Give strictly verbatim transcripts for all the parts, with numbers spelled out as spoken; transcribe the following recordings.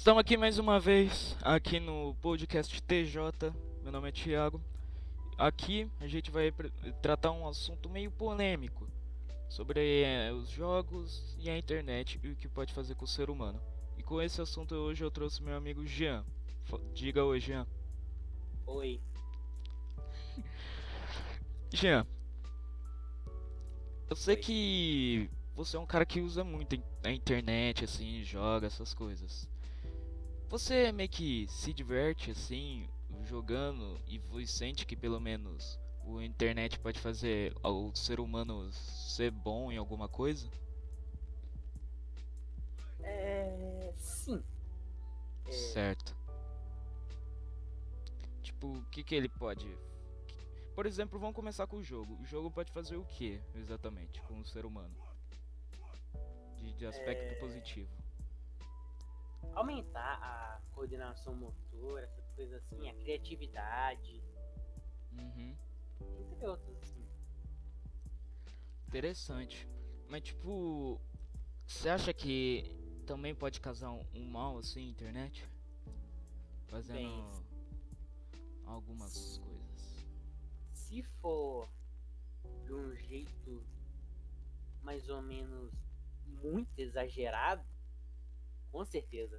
Estamos aqui mais uma vez, aqui no podcast T J. Meu nome é Thiago. Aqui a gente vai pre- tratar um assunto meio polêmico sobre eh, os jogos e a internet e o que pode fazer com o ser humano. E com esse assunto hoje eu trouxe meu amigo Jean. Fa- Diga oi, Jean. Oi. Jean, eu sei Oi. que você é um cara que usa muito a internet, assim, joga essas coisas. Você meio que se diverte assim, jogando e você sente que pelo menos o internet pode fazer o ser humano ser bom em alguma coisa? É. Sim. É, Certo. Tipo, o que que ele pode. Por exemplo, vamos começar com o jogo. O jogo pode fazer o que exatamente com o ser humano? De, de aspecto é, positivo. aumentar a coordenação motora, essas coisas assim, a criatividade, Uhum. entre outros, assim. Interessante. Mas tipo, você acha que também pode causar um, um mal assim, internet? Bem, Fazendo algumas coisas. se for de um jeito mais ou menos muito exagerado, com certeza.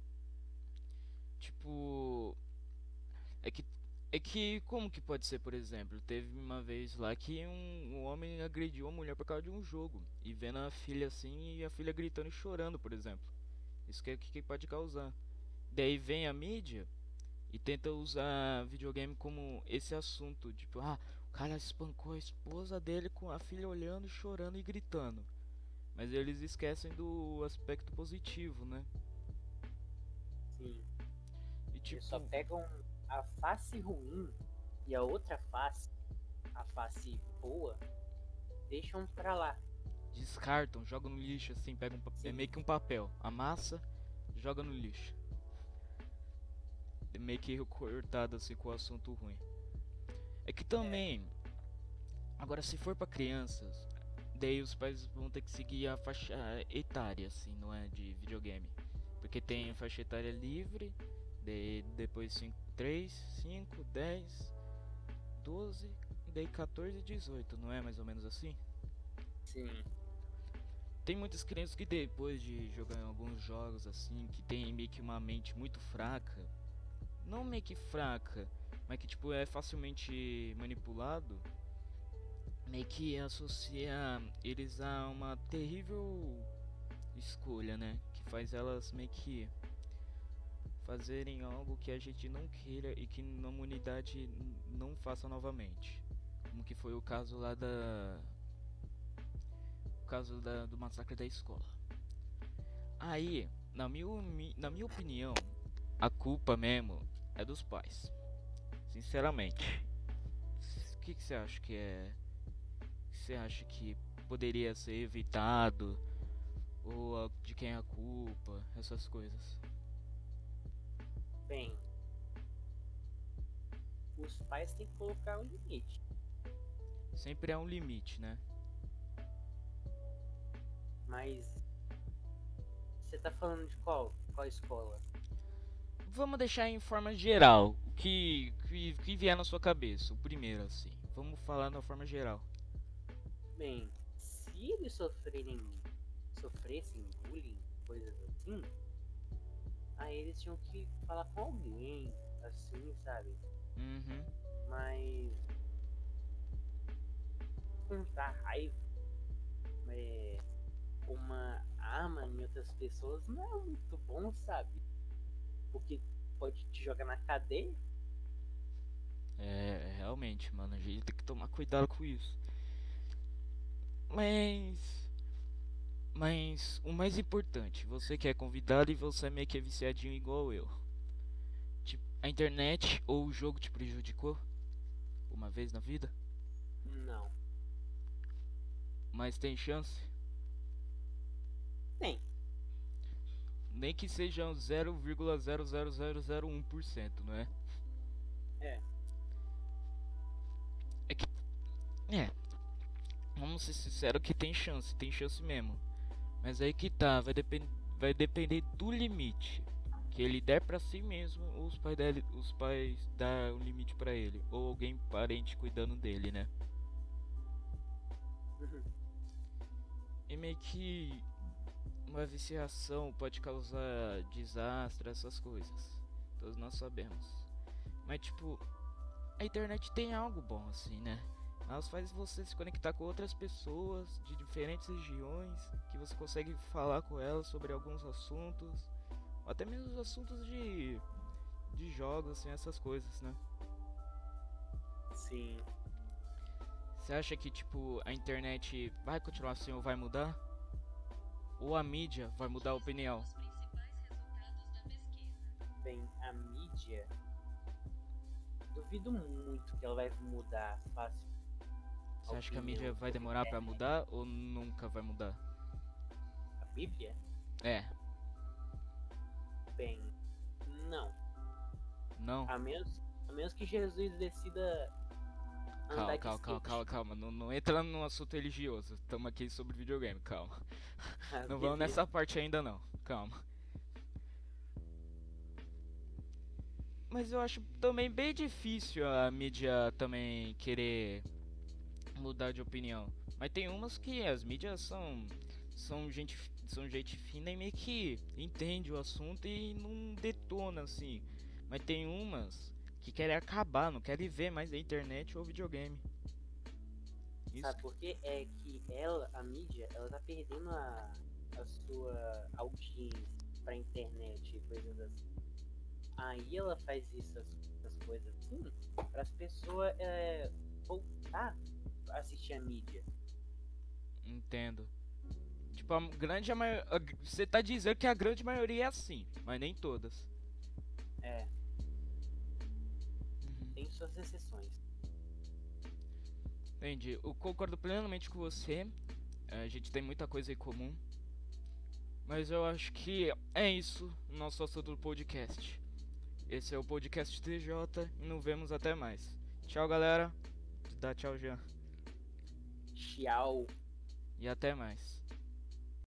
Tipo, é que é que como que pode ser, por exemplo, teve uma vez lá que um, um homem agrediu a mulher por causa de um jogo e vendo a filha assim e a filha gritando e chorando, por exemplo. Isso que é o que que pode causar. Daí vem a mídia e tenta usar videogame como esse assunto, tipo, ah, o cara espancou a esposa dele com a filha olhando, chorando e gritando. Mas eles esquecem do aspecto positivo, né? Sim. E Eles tipo, só pegam a face ruim e a outra face, a face boa, deixam pra lá. descartam, jogam no lixo assim, pegam um, pa- é Sim. meio que um papel, amassa, joga no lixo. É meio que cortado assim com o assunto ruim. É que É, também, agora se for pra crianças, daí os pais vão ter que seguir a faixa etária, assim, não é? De videogame. Porque tem sim. faixa etária livre, daí depois cinco, três, cinco, dez, doze, daí quatorze e dezoito, não é mais ou menos assim? Sim. Tem muitas crianças que depois de jogar em alguns jogos assim, que tem meio que uma mente muito fraca, não meio que fraca, mas que tipo é facilmente manipulado, meio que associa eles a uma terrível escolha, né? Que faz elas meio que fazerem algo que a gente não queira e que na humanidade n- não faça novamente. Como que foi o caso lá da o caso da, do massacre da escola. Aí, na minha, humi- na minha opinião, a culpa mesmo é dos pais. Sinceramente. O que que você acha que é? Que você acha que poderia ser evitado? Ou a- de quem é a culpa? Essas coisas. Bem, os pais têm que colocar um limite. Sempre há um limite, né? Mas você tá falando de qual? Qual escola? Vamos deixar em forma geral. O que, que, que vier na sua cabeça. O primeiro, assim. Vamos falar na forma geral. Bem, se eles sofrerem, sofressem bullying, coisas assim, aí eles tinham que falar com alguém, assim, sabe? Uhum. Mas contar raiva, é, uma arma em outras pessoas não é muito bom, sabe? Porque pode te jogar na cadeia. É, realmente, mano. A gente tem que tomar cuidado com isso. Mas. Mas o mais importante, você que é convidado e você meio que é viciadinho igual eu. Tipo, a internet ou o jogo te prejudicou uma vez na vida? Não. Mas tem chance? Tem. Nem que seja zero vírgula zero zero zero zero um por cento, não é? É. É que. É, vamos ser sinceros que tem chance, tem chance mesmo. Mas aí que tá, vai, depend, vai depender do limite que ele der pra si mesmo, os pais dele, os pais dá um limite pra ele, ou alguém parente cuidando dele, né? Uhum. E meio que uma viciação pode causar desastre, essas coisas. Todos nós sabemos. Mas tipo, a internet tem algo bom assim, né? Elas faz você se conectar com outras pessoas de diferentes regiões, que você consegue falar com elas sobre alguns assuntos, ou até mesmo os assuntos de de jogos, assim, essas coisas, né? Sim. Você acha que tipo a internet vai continuar assim ou vai mudar? Ou a mídia vai mudar a opinião? Bem, a mídia, duvido muito que ela vai mudar fácil a Você acha que a mídia opinião vai sobre demorar pra internet. mudar ou nunca vai mudar? A Bíblia? É, Bem, não. não. A menos, a menos que Jesus decida Calma, andar de calma, calma, skate. calma, calma. Não, não entra num assunto religioso. Estamos aqui sobre videogame, calma. Ah, Não vamos beleza. nessa parte ainda não, calma. Mas eu acho também bem difícil a mídia também querer mudar de opinião. Mas tem umas que as mídias são são gente são gente fina e meio que entende o assunto e não detona assim. Mas tem umas que querem acabar, não querem ver mais a internet ou videogame. Isso. Sabe por quê? É que ela, a mídia, ela tá perdendo a, a sua audiência pra internet e coisas assim. Aí ela faz isso, essas coisas assim, para as pessoas é, voltar a assistir a mídia. Entendo. Tipo, a grande maioria. Você tá dizendo que a grande maioria é assim, mas nem todas. É, Uhum. tem suas exceções. Entendi. Eu concordo plenamente com você. A gente tem muita coisa em comum. Mas eu acho que é isso o nosso assunto do podcast. Esse é o podcast T J e nos vemos até mais. Tchau, galera. Dá tchau, Jean. Tchau. E até mais.